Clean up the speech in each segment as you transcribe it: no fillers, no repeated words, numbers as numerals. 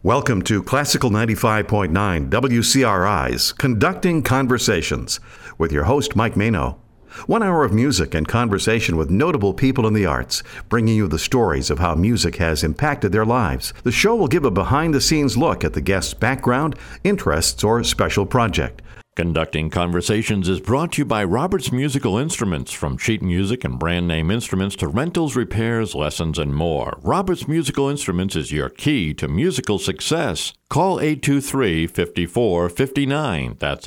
Welcome to Classical 95.9 WCRI's Conducting Conversations with your host, Mike Mano. 1 hour of music and conversation with notable people in the arts, bringing you the stories of how music has impacted their lives. The show will give a behind-the-scenes look at the guest's background, interests, or special project. Conducting Conversations is brought to you by Roberts Musical Instruments. From sheet music and brand name instruments to rentals, repairs, lessons, and more. Roberts Musical Instruments is your key to musical success. Call 823-5459. That's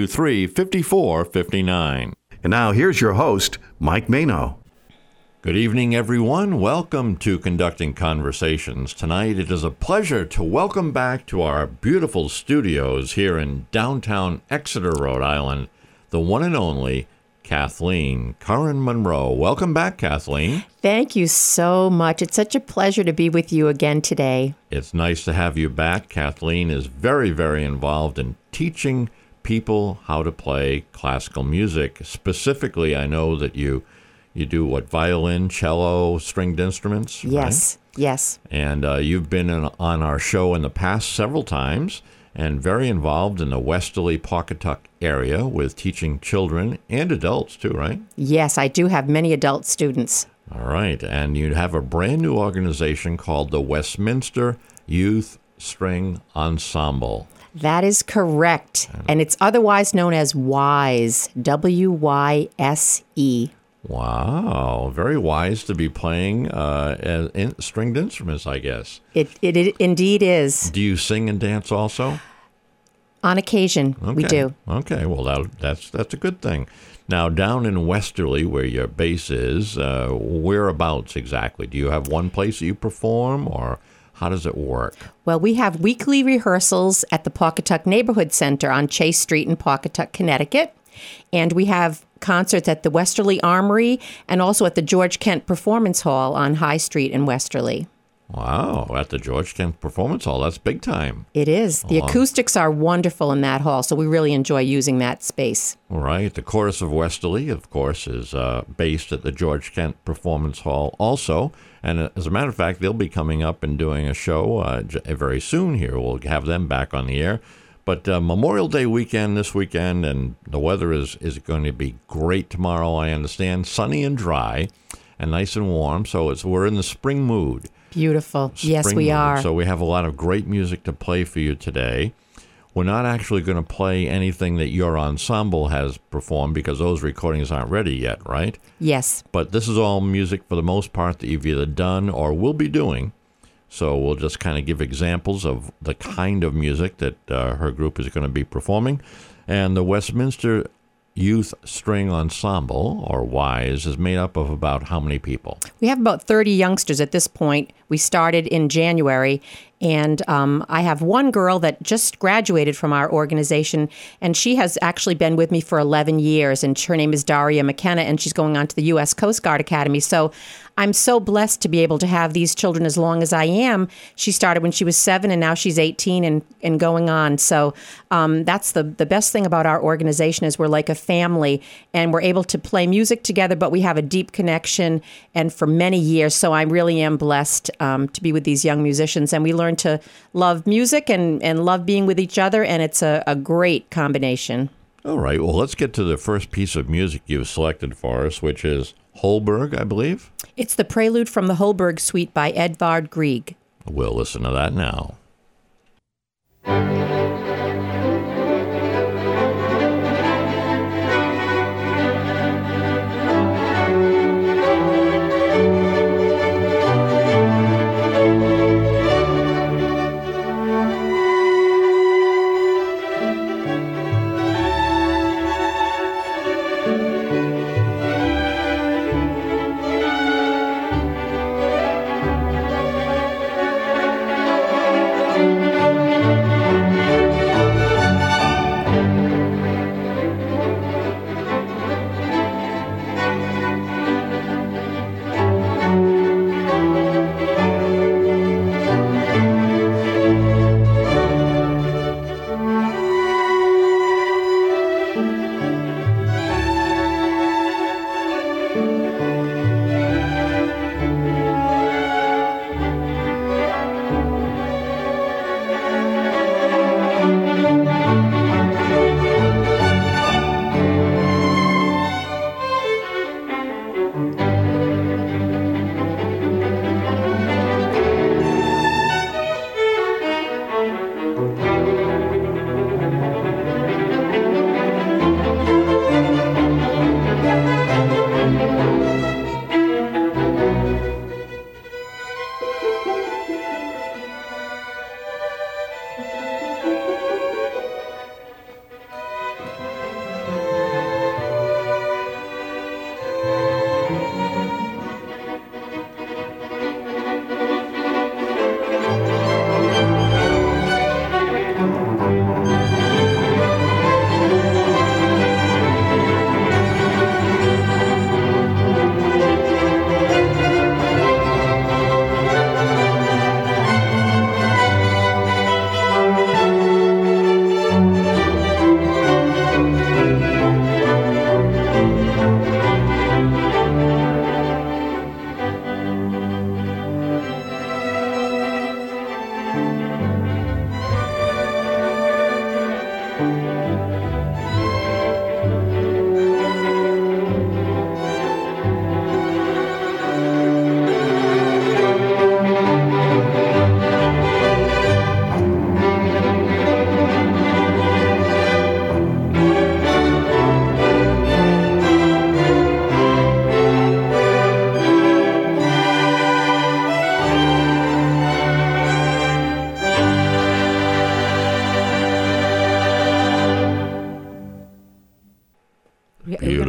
823-5459. And now here's your host, Mike Mano. Good evening, everyone. Welcome to Conducting Conversations. Tonight, it is a pleasure to welcome back to our beautiful studios here in downtown Exeter, Rhode Island, the one and only Kathleen Curran Monroe. Welcome back, Kathleen. Thank you so much. It's such a pleasure to be with you again today. It's nice to have you back. Kathleen is very, very involved in teaching people how to play classical music. Specifically, I know that you do what, violin, cello, stringed instruments? Yes, right? Yes. And you've been on our show in the past several times and very involved in the Westerly Pawcatuck area with teaching children and adults too, right? Yes, I do have many adult students. All right. And you have a brand new organization called the Westminster Youth String Ensemble. That is correct. And it's otherwise known as WYSE, W-Y-S-E. Wow, very wise to be playing stringed instruments, I guess. It indeed is. Do you sing and dance also? On occasion, we do. Okay, well, that's a good thing. Now, down in Westerly, where your base is, whereabouts exactly? Do you have one place that you perform, or how does it work? Well, we have weekly rehearsals at the Pawcatuck Neighborhood Center on Chase Street in Pawcatuck, Connecticut. And we have concerts at the Westerly Armory and also at the George Kent Performance Hall on High Street in Westerly. Wow, at the George Kent Performance Hall. That's big time. It is. The acoustics are wonderful in that hall, so we really enjoy using that space. All right. The Chorus of Westerly, of course, is based at the George Kent Performance Hall also. And as a matter of fact, they'll be coming up and doing a show very soon here. We'll have them back on the air. But Memorial Day weekend this weekend, and the weather is going to be great tomorrow, I understand. Sunny and dry and nice and warm. So we're in the spring mood. Beautiful. Yes, we are. So we have a lot of great music to play for you today. We're not actually going to play anything that your ensemble has performed because those recordings aren't ready yet, right? Yes. But this is all music for the most part that you've either done or will be doing. So we'll just kind of give examples of the kind of music that her group is going to be performing. And the Westminster Youth String Ensemble, or WYSE, is made up of about how many people? We have about 30 youngsters at this point. We started in January, and I have one girl that just graduated from our organization, and she has actually been with me for 11 years, and her name is Daria McKenna, and she's going on to the U.S. Coast Guard Academy. So I'm so blessed to be able to have these children as long as I am. She started when she was 7, and now she's 18 and going on. So that's the best thing about our organization is we're like a family, and we're able to play music together, but we have a deep connection, and for many years. So I really am blessed to be with these young musicians, and we learn to love music and love being with each other, and it's a great combination. All right, well, let's get to the first piece of music you've selected for us, which is Holberg, I believe? It's the Prelude from the Holberg Suite by Edvard Grieg. We'll listen to that now.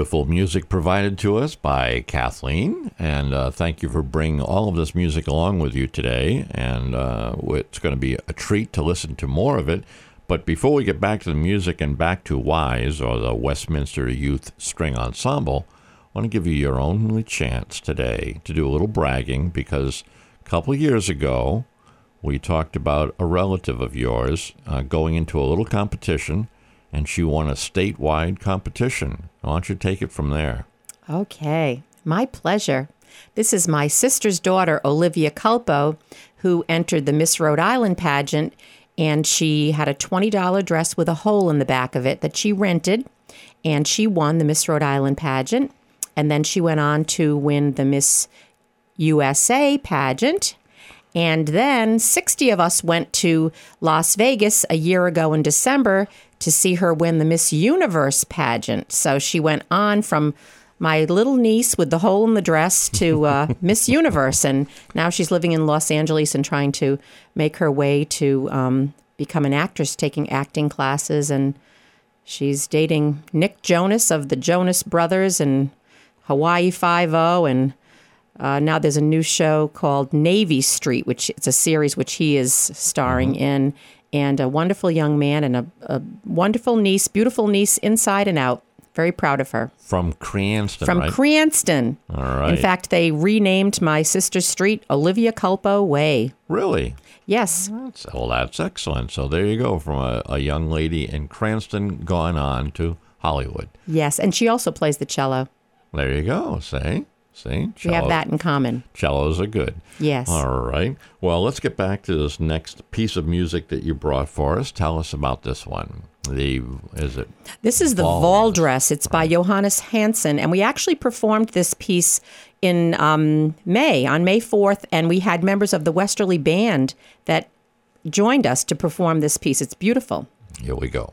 beautiful music provided to us by Kathleen, and thank you for bringing all of this music along with you today, and it's going to be a treat to listen to more of it. But before we get back to the music and back to WISE, or the Westminster Youth String Ensemble, I want to give you your only chance today to do a little bragging, because a couple of years ago, we talked about a relative of yours going into a little competition, and she won a statewide competition. Why don't you take it from there? Okay, my pleasure. This is my sister's daughter, Olivia Culpo, who entered the Miss Rhode Island pageant, and she had a $20 dress with a hole in the back of it that she rented, and she won the Miss Rhode Island pageant, and then she went on to win the Miss USA pageant. And then 60 of us went to Las Vegas a year ago in December to see her win the Miss Universe pageant. So she went on from my little niece with the hole in the dress to Miss Universe. And now she's living in Los Angeles and trying to make her way to become an actress, taking acting classes. And she's dating Nick Jonas of the Jonas Brothers and Hawaii Five-0, and now there's a new show called Navy Street, which it's a series which he is starring in, and a wonderful young man and a wonderful niece, beautiful niece inside and out. Very proud of her. From Cranston, From right? Cranston. All right. In fact, they renamed my sister's street Olivia Culpo Way. Really? Yes. That's excellent. So there you go, from a young lady in Cranston gone on Hollywood. Yes, and she also plays the cello. There you go. See? We have that in common. Cellos are good. Yes. All right. Well, let's get back to this next piece of music that you brought for us. Tell us about this one. This is the Valdress. It's by Johannes Hansen, and we actually performed this piece in May, on May 4th, and we had members of the Westerly Band that joined us to perform this piece. It's beautiful. Here we go.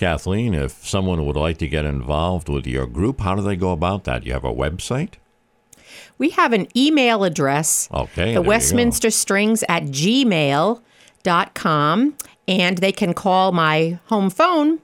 Kathleen, if someone would like to get involved with your group, how do they go about that? You have a website? We have an email address, Okay, the there you Westminster Strings at gmail.com, and they can call my home phone,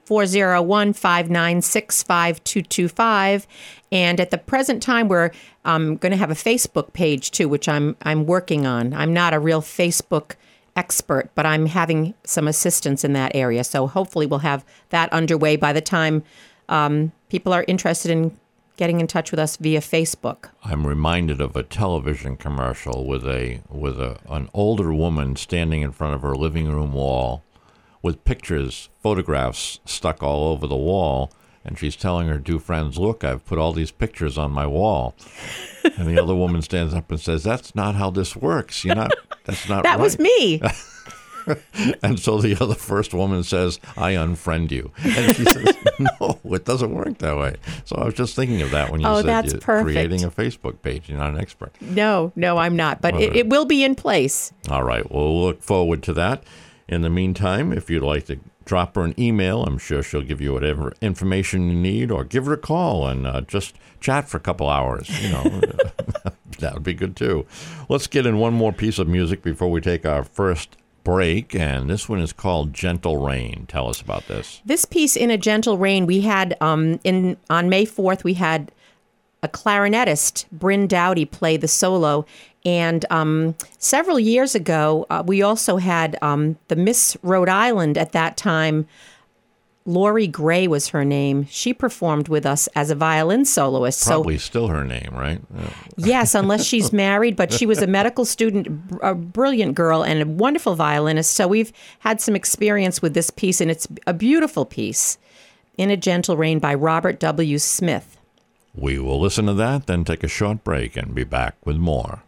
401-596-5225. And at the present time, we're going to have a Facebook page, too, which I'm working on. I'm not a real Facebook expert, but I'm having some assistance in that area. So hopefully we'll have that underway by the time people are interested in getting in touch with us via Facebook. I'm reminded of a television commercial with an older woman standing in front of her living room wall with photographs stuck all over the wall, and she's telling her two friends, "Look, I've put all these pictures on my wall." And the other woman stands up and says, "That's not how this works. That's not That right." was me. And so the other first woman says, "I unfriend you." And she says, "No, it doesn't work that way." So I was just thinking of that when you said that's you're perfect. creating a Facebook page. You're not an expert. No, I'm not. But it will be in place. All right. Well, we'll look forward to that. In the meantime, if you'd like to drop her an email, I'm sure she'll give you whatever information you need, or give her a call and just chat for a couple hours. That would be good, too. Let's get in one more piece of music before we take our first break, and this one is called Gentle Rain. Tell us about this. This piece, In a Gentle Rain, we had on May 4th, we had a clarinetist, Bryn Dowdy, play the solo. And several years ago, we also had the Miss Rhode Island at that time. Lori Gray was her name. She performed with us as a violin soloist. Probably still her name, right? Yes, unless she's married, but she was a medical student, a brilliant girl, and a wonderful violinist. So we've had some experience with this piece, and it's a beautiful piece, In a Gentle Rain by Robert W. Smith. We will listen to that, then take a short break and be back with more.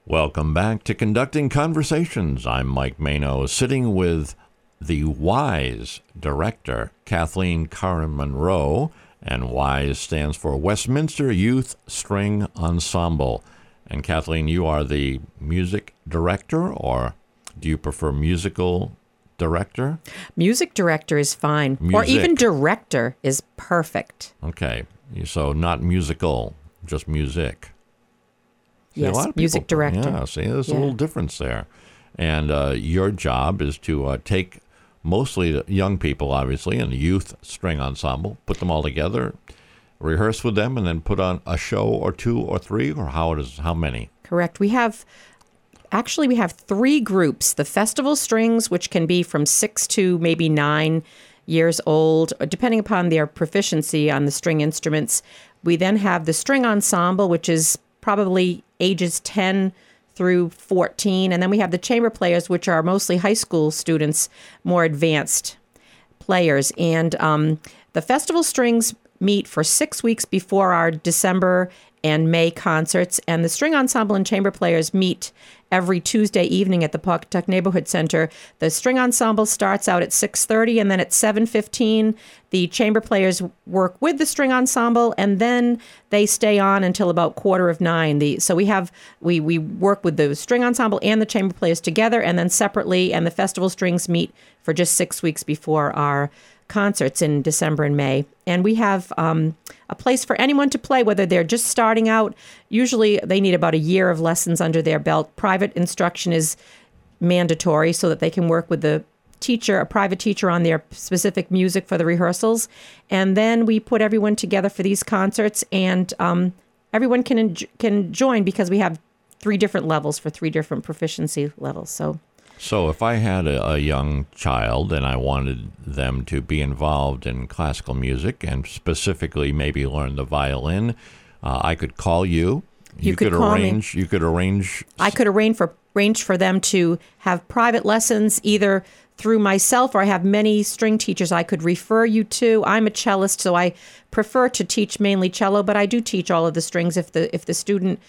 Welcome back to Conducting Conversations. I'm Mike Mano, sitting with the WISE director, Kathleen Curran Monroe, and WISE stands for Westminster Youth String Ensemble. And Kathleen, you are the music director, or do you prefer musical director? Music director is fine. Or even director is perfect. Okay. So not musical, just music. Yes, music director. Yeah, see, there's a little difference there. And your job is to take mostly the young people, obviously, in the youth string ensemble, put them all together, rehearse with them, and then put on a show or two or three, or how many? Correct. We have 3 groups. The festival strings, which can be from 6 to maybe 9 years old, depending upon their proficiency on the string instruments. We then have the string ensemble, which is probably ages 10 through 14. And then we have the chamber players, which are mostly high school students, more advanced players. And the festival strings meet for 6 weeks before our December and May concerts. And the string ensemble and chamber players meet every Tuesday evening at the Pawcatuck Neighborhood Center. The string ensemble starts out at 6:30, and then at 7:15, the chamber players work with the string ensemble, and then they stay on until about 8:45. So we work with the string ensemble and the chamber players together, and then separately, and the festival strings meet for just 6 weeks before our concerts in December and May. And we have a place for anyone to play, whether they're just starting out. Usually they need about a year of lessons under their belt. Private instruction is mandatory so that they can work with the teacher, a private teacher, on their specific music for the rehearsals. And then we put everyone together for these concerts, and everyone can join because we have 3 different levels for 3 different proficiency levels. So if I had a young child and I wanted them to be involved in classical music and specifically maybe learn the violin, I could call you. You could arrange. You could arrange. I could arrange for them to have private lessons either through myself, or I have many string teachers I could refer you to. I'm a cellist, so I prefer to teach mainly cello, but I do teach all of the strings. If the student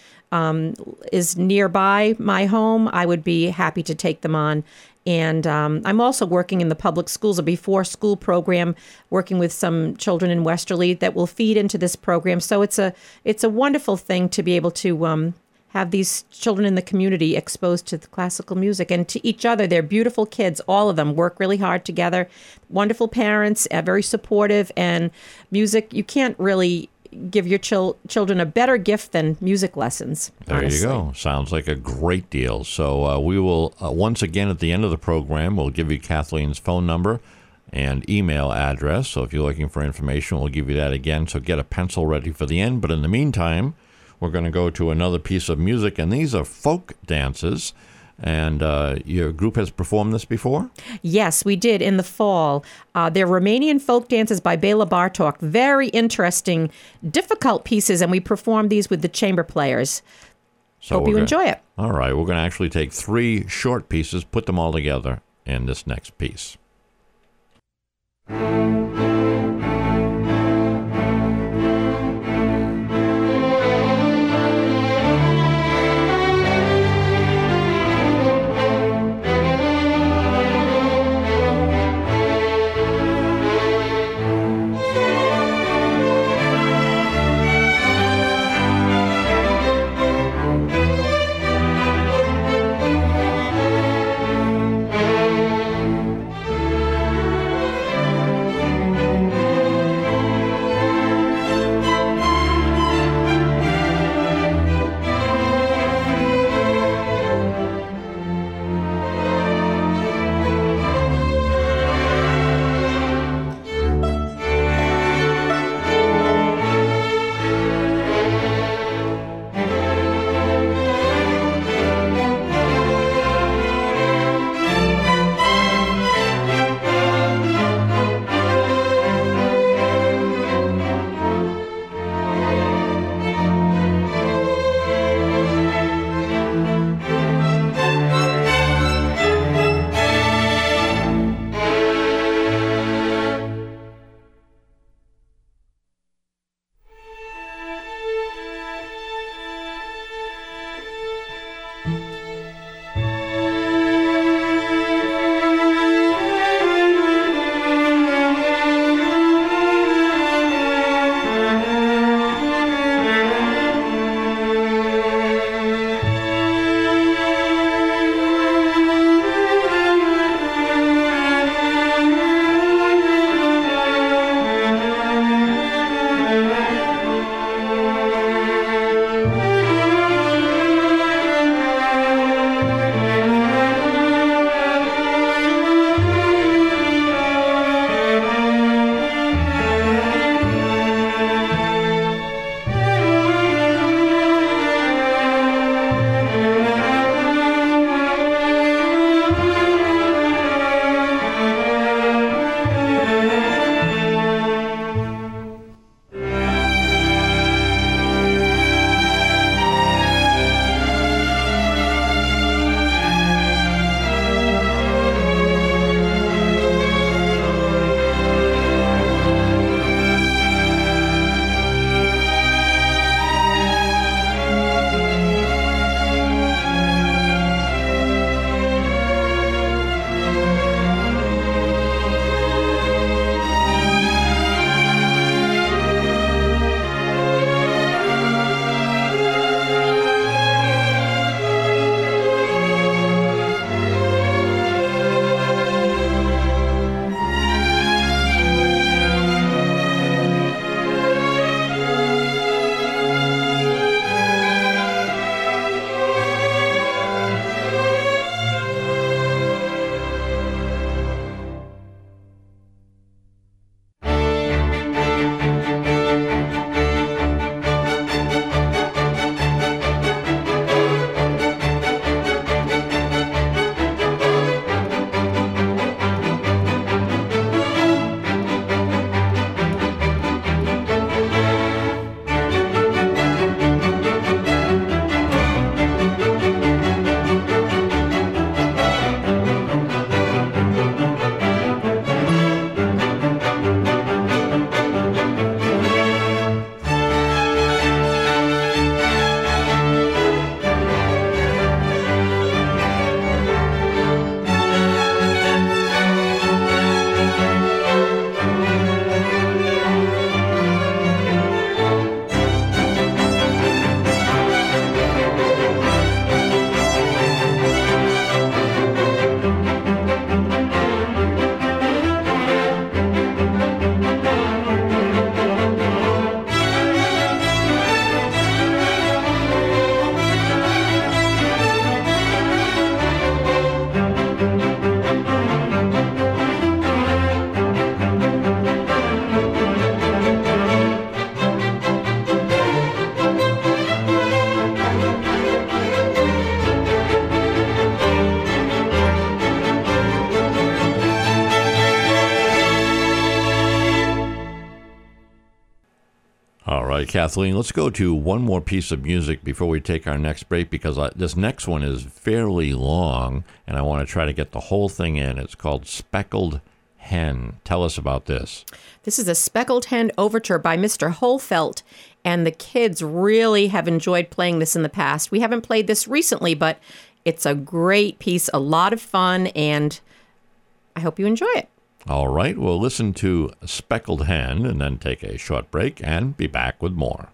is nearby my home, I would be happy to take them on. And I'm also working in the public schools, a before-school program, working with some children in Westerly that will feed into this program. So it's a wonderful thing to be able to have these children in the community exposed to the classical music and to each other. They're beautiful kids. All of them work really hard together. Wonderful parents, very supportive. And music, you can't really give your children a better gift than music lessons. There you go. Sounds like a great deal. So we will, once again, at the end of the program, we'll give you Kathleen's phone number and email address. So if you're looking for information, we'll give you that again. So get a pencil ready for the end. But in the meantime, we're going to go to another piece of music, and these are folk dances. And your group has performed this before? Yes, we did in the fall. They're Romanian folk dances by Bela Bartok. Very interesting, difficult pieces, and we performed these with the chamber players. So hope you enjoy it. All right, we're going to actually take 3 short pieces, put them all together in this next piece. All right, Kathleen, let's go to one more piece of music before we take our next break, because this next one is fairly long, and I want to try to get the whole thing in. It's called Speckled Hen. Tell us about this. This is a Speckled Hen overture by Mr. Holfelt, and the kids really have enjoyed playing this in the past. We haven't played this recently, but it's a great piece, a lot of fun, and I hope you enjoy it. All right, we'll listen to Speckled Hen and then take a short break and be back with more.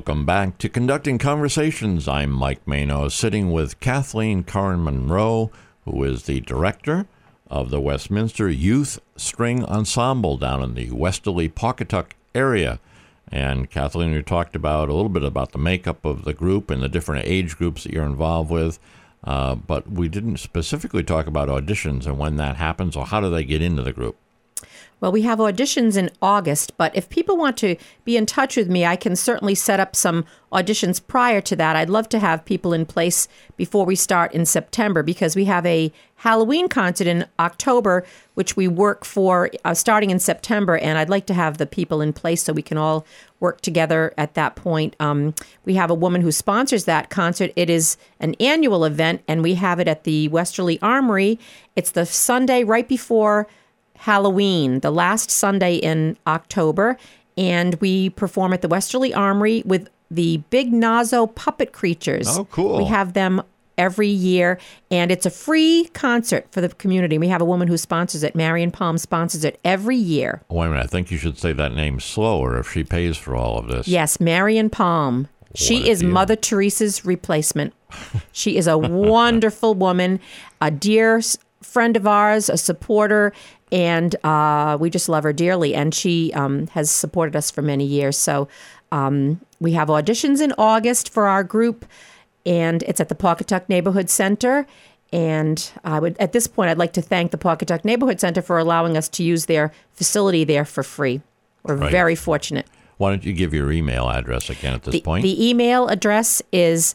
Welcome back to Conducting Conversations. I'm Mike Mano, sitting with Kathleen Curran Monroe, who is the director of the Westminster Youth String Ensemble down in the Westerly Pawcatuck area. And Kathleen, we talked about a little bit about the makeup of the group and the different age groups that you're involved with, but we didn't specifically talk about auditions and when that happens, or how do they get into the group? Well, we have auditions in August, but if people want to be in touch with me, I can certainly set up some auditions prior to that. I'd love to have people in place before we start in September, because we have a Halloween concert in October, which we work for starting in September, and I'd like to have the people in place so we can all work together at that point. We have a woman who sponsors that concert. It is an annual event, and we have it at the Westerly Armory. It's the Sunday right before Halloween, the last Sunday in October, and we perform at the Westerly Armory with the Big Nazo puppet creatures. Oh, cool. We have them every year, and it's a free concert for the community. We have a woman who sponsors it. Marion Palm sponsors it every year. Wait a minute, I think you should say that name slower if she pays for all of this. Yes, Marion Palm. She is Mother Teresa's replacement. She is a wonderful woman, a dear friend of ours, a supporter, and we just love her dearly. And she has supported us for many years. So we have auditions in August for our group, and it's at the Pawcatuck Neighborhood Center. And at this point, I'd like to thank the Pawcatuck Neighborhood Center for allowing us to use their facility there for free. We're very fortunate. Why don't you give your email address again at this point? The email address is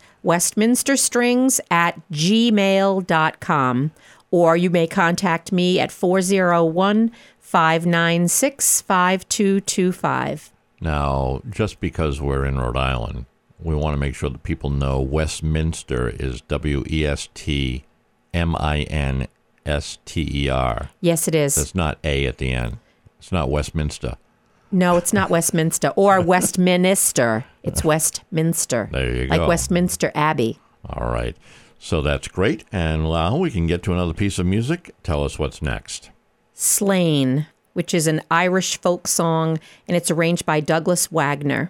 westminsterstrings@gmail.com. Or you may contact me at 401-596-5225. Now, just because we're in Rhode Island, we want to make sure that people know Westminster is Westminster. Yes, it is. It's not A at the end. It's not Westminster. No, it's not Westminster or Westminster. It's Westminster. There you like go. Westminster Abbey. All right. So that's great. And now we can get to another piece of music. Tell us what's next. Slane, which is an Irish folk song, and it's arranged by Douglas Wagner.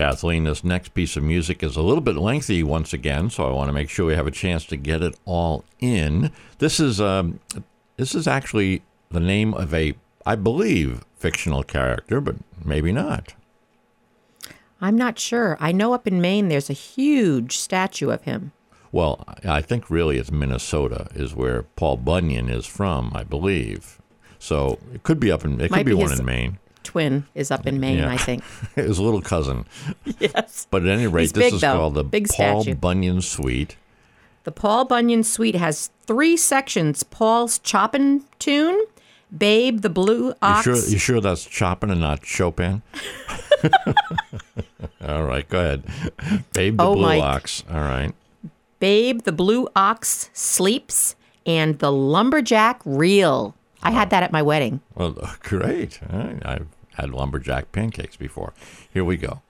Kathleen. This next piece of music is a little bit lengthy once again, so I want to make sure we have a chance to get it all in. This is actually the name of a, I believe, fictional character, but maybe not. I'm not sure. I know up in Maine there's a huge statue of him. Well, I think really it's Minnesota is where Paul Bunyan is from, I believe. So it could be one in Maine. Twin is up in Maine, I think. His little cousin. Yes. But at any rate, this is called the big Paul statue. Bunyan Suite. The Paul Bunyan Suite has 3 sections: Paul's Choppin' Tune, Babe the Blue Ox. You sure that's Chopin and not Chopin? All right, go ahead. Babe the Blue Mike. Ox. All right. Babe the Blue Ox Sleeps, and the Lumberjack Reel. I had that at my wedding. Well, great. All right. I've had lumberjack pancakes before. Here we go.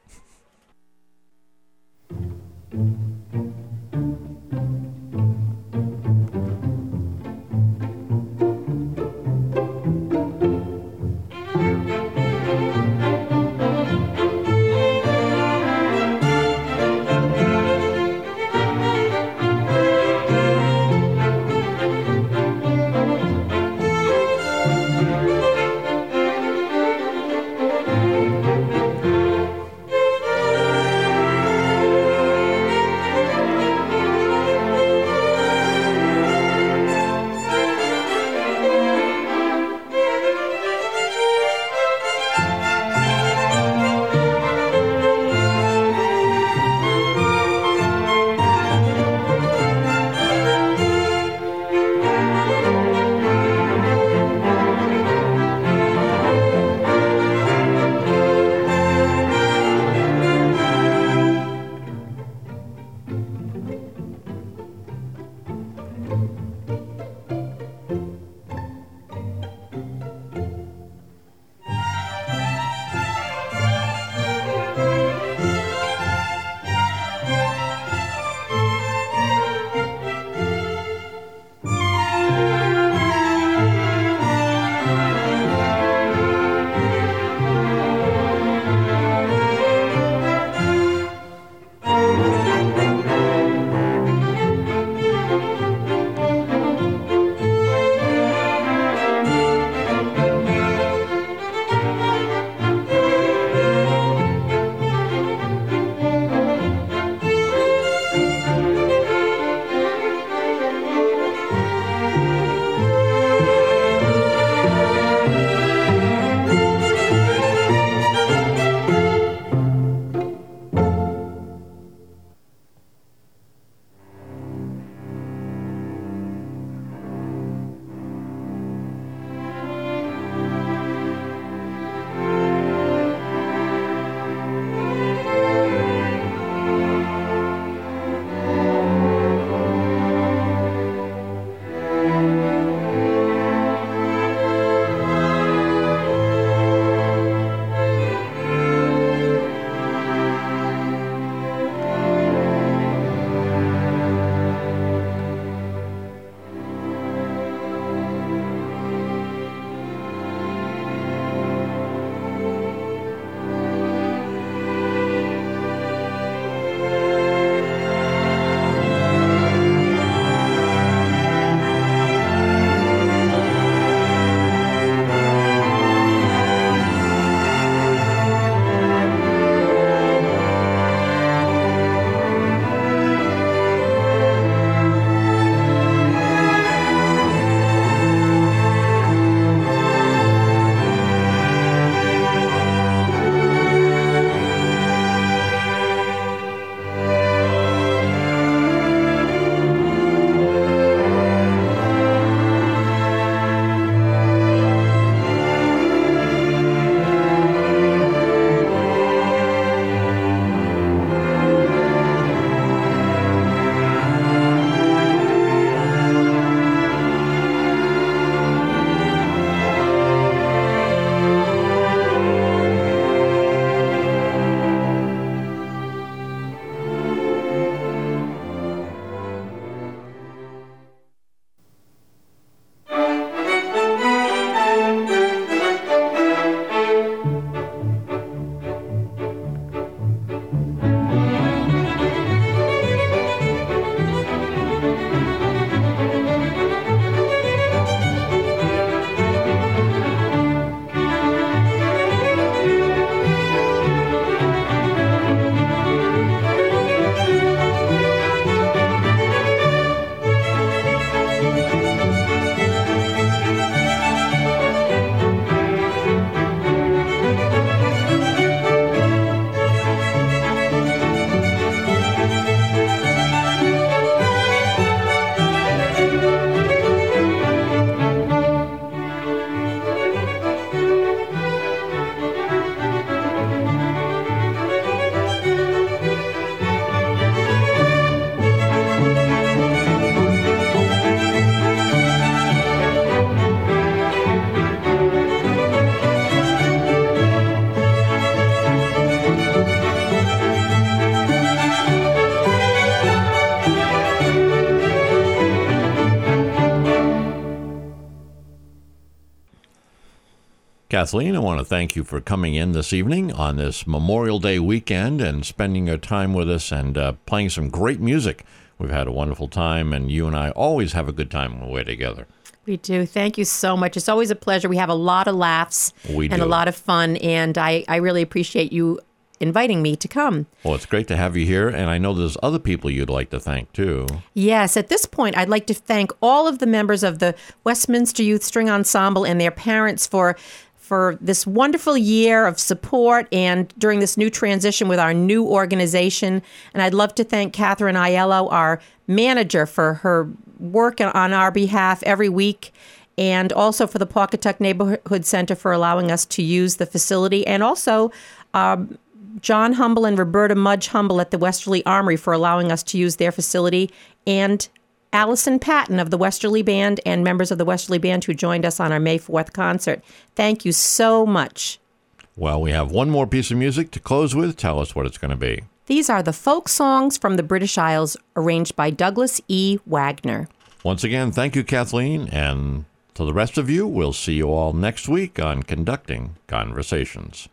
Kathleen, I want to thank you for coming in this evening on this Memorial Day weekend and spending your time with us and playing some great music. We've had a wonderful time, and you and I always have a good time when we're together. We do. Thank you so much. It's always a pleasure. We have a lot of laughs and a lot of fun, and I really appreciate you inviting me to come. Well, it's great to have you here, and I know there's other people you'd like to thank, too. Yes, at this point, I'd like to thank all of the members of the Westminster Youth String Ensemble and their parents for this wonderful year of support and during this new transition with our new organization. And I'd love to thank Catherine Aiello, our manager, for her work on our behalf every week, and also for the Pawcatuck Neighborhood Center for allowing us to use the facility, and also John Humble and Roberta Mudge Humble at the Westerly Armory for allowing us to use their facility, and Allison Patton of the Westerly Band and members of the Westerly Band who joined us on our May 4th concert. Thank you so much. Well, we have one more piece of music to close with. Tell us what it's going to be. These are the folk songs from the British Isles, arranged by Douglas E. Wagner. Once again, thank you, Kathleen, and to the rest of you, we'll see you all next week on Conducting Conversations.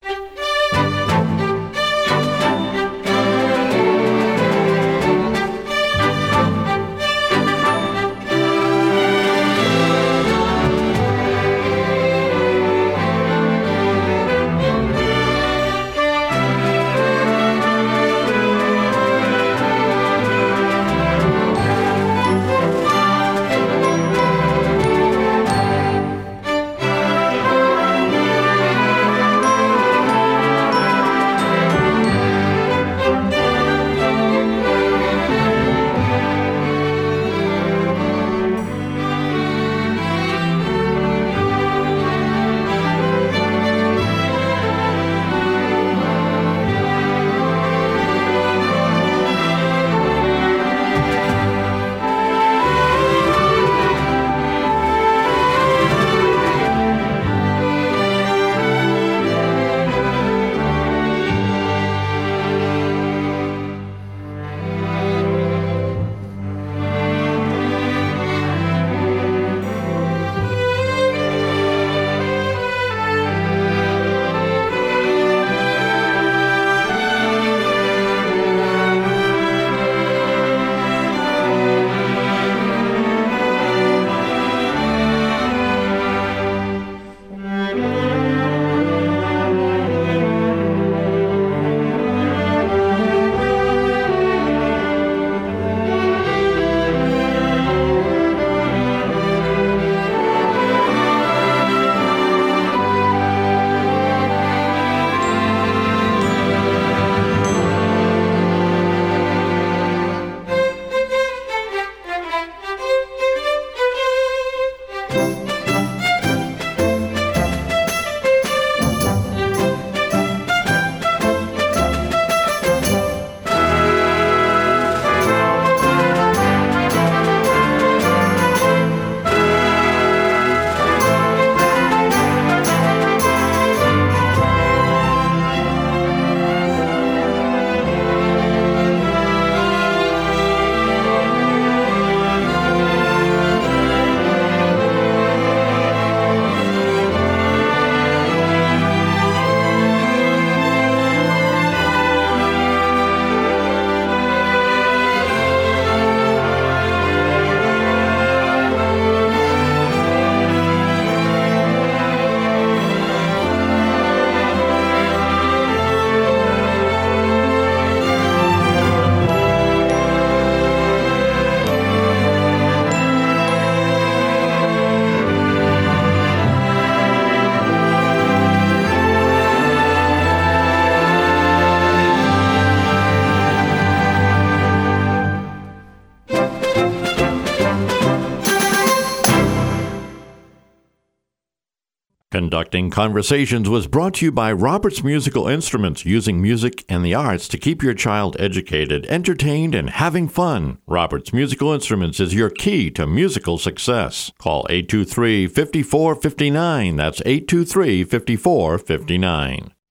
Conducting Conversations was brought to you by Roberts Musical Instruments, using music and the arts to keep your child educated, entertained, and having fun. Roberts Musical Instruments is your key to musical success. Call 823-5459. That's 823-5459.